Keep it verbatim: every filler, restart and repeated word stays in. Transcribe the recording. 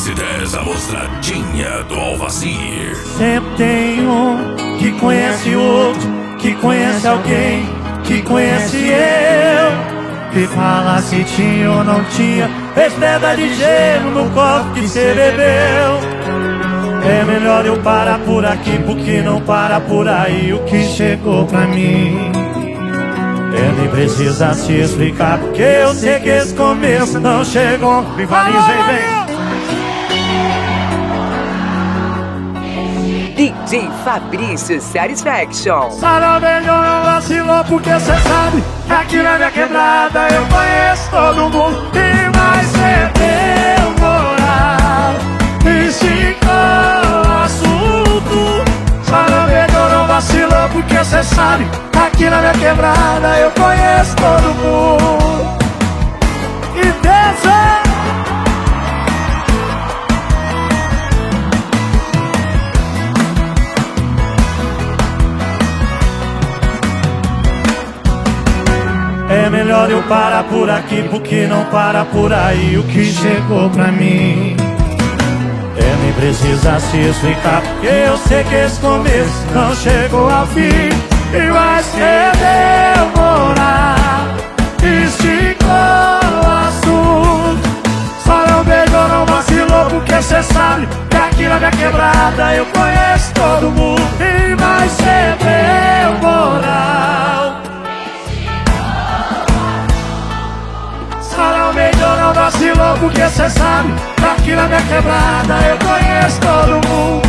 e dez, a mostradinha do Alvazir. Sempre tem um que conhece outro, que conhece alguém, que conhece eu, que fala se tinha ou não tinha, fez pedra de gelo no copo que cê bebeu. É melhor eu parar por aqui, porque não para por aí o que chegou pra mim. É, nem precisa se explicar, porque eu sei que esse começo não chegou. Rivaliza, vem, D J Fabrício Satisfaction. Sarau melhor não vacilou, porque cê sabe que aqui na minha quebrada eu conheço todo mundo. E mais cê deu moral, esticou o assunto. Sarau melhor não vacilou, porque cê sabe que aqui na minha quebrada eu conheço todo mundo. E dança! É melhor eu parar por aqui, porque não para por aí o que chegou pra mim. É, nem precisa se explicar, porque eu sei que esse começo não chegou ao fim. E vai ser demorar, esticou o assunto. Só não beijou, não vacilou, porque cê sabe que aqui na minha quebrada eu conheço todo mundo. E vai ser demorar. Sarau melhor não vacilou, porque cê sabe que aqui na minha quebrada eu conheço todo mundo.